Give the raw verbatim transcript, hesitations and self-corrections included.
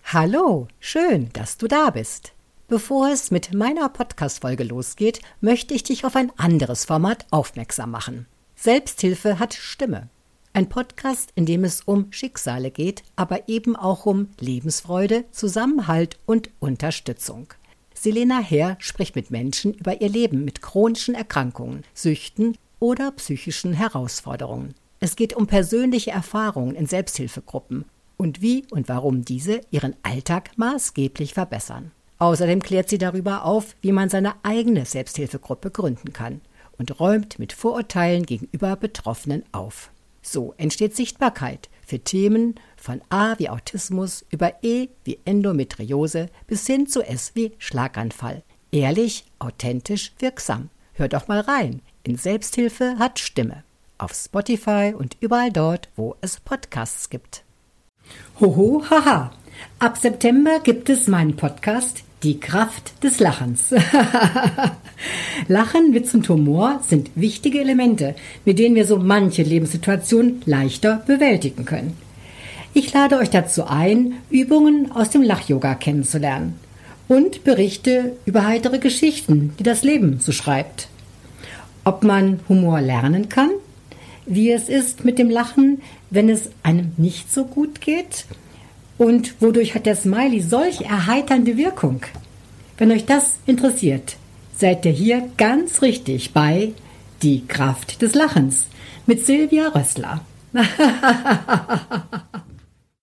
Hallo, schön, dass du da bist. Bevor es mit meiner Podcast-Folge losgeht, möchte ich dich auf ein anderes Format aufmerksam machen. Selbsthilfe hat Stimme. Ein Podcast, in dem es um Schicksale geht, aber eben auch um Lebensfreude, Zusammenhalt und Unterstützung. Selena Herr spricht mit Menschen über ihr Leben mit chronischen Erkrankungen, Süchten oder psychischen Herausforderungen. Es geht um persönliche Erfahrungen in Selbsthilfegruppen und wie und warum diese ihren Alltag maßgeblich verbessern. Außerdem klärt sie darüber auf, wie man seine eigene Selbsthilfegruppe gründen kann und räumt mit Vorurteilen gegenüber Betroffenen auf. So entsteht Sichtbarkeit für Themen von A wie Autismus über E wie Endometriose bis hin zu S wie Schlaganfall. Ehrlich, authentisch, wirksam. Hör doch mal rein in Selbsthilfe hat Stimme. Auf Spotify und überall dort, wo es Podcasts gibt. Hoho, haha. Ab September gibt es meinen Podcast Die Kraft des Lachens. Lachen, Witz und Humor sind wichtige Elemente, mit denen wir so manche Lebenssituation leichter bewältigen können. Ich lade euch dazu ein, Übungen aus dem Lach-Yoga kennenzulernen und berichte über heitere Geschichten, die das Leben so schreibt. Ob man Humor lernen kann, wie es ist mit dem Lachen, wenn es einem nicht so gut geht und wodurch hat der Smiley solch erheiternde Wirkung. Wenn euch das interessiert, seid ihr hier ganz richtig bei Die Kraft des Lachens mit Silvia Rössler.